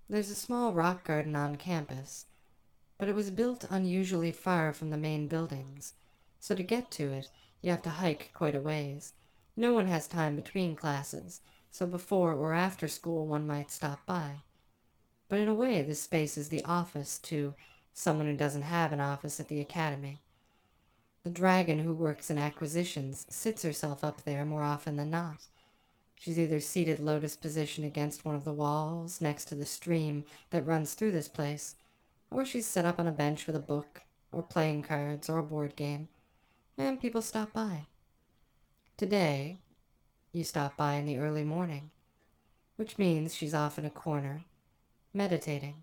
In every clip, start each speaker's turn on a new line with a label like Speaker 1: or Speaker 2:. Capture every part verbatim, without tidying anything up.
Speaker 1: There's a small rock garden on campus, but it was built unusually far from the main buildings, so to get to it, you have to hike quite a ways. No one has time between classes, so before or after school one might stop by. But in a way, this space is the office to someone who doesn't have an office at the academy. The dragon who works in acquisitions sits herself up there more often than not. She's either seated lotus position against one of the walls next to the stream that runs through this place, or she's set up on a bench with a book, or playing cards, or a board game, and people stop by. Today, you stop by in the early morning, which means she's off in a corner, meditating.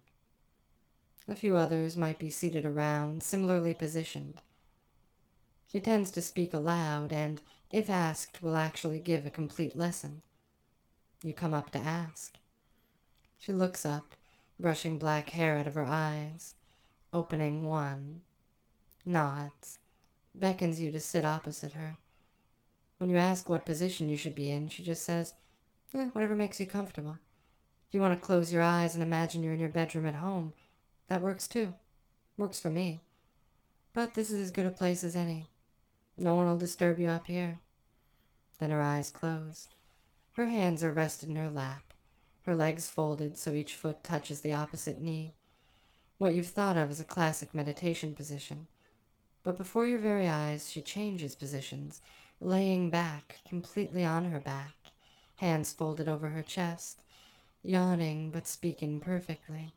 Speaker 1: A few others might be seated around, similarly positioned. She tends to speak aloud and, if asked, will actually give a complete lesson. You come up to ask. She looks up, brushing black hair out of her eyes, opening one, nods, beckons you to sit opposite her. When you ask what position you should be in, she just says, eh, whatever makes you comfortable. If you want to close your eyes and imagine you're in your bedroom at home, that works too. Works for me. But this is as good a place as any. No one will disturb you up here. Then her eyes close. Her hands are rested in her lap, her legs folded so each foot touches the opposite knee. What you've thought of as a classic meditation position. But before your very eyes, she changes positions, laying back, completely on her back, hands folded over her chest, yawning but speaking perfectly.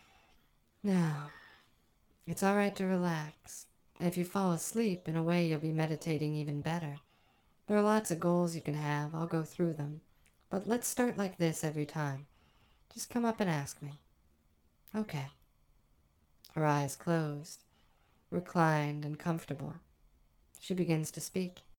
Speaker 1: Now, it's all right to relax. And if you fall asleep, in a way you'll be meditating even better. There are lots of goals you can have. I'll go through them. But let's start like this every time. Just come up and ask me. Okay. Her eyes closed, reclined and comfortable. She begins to speak.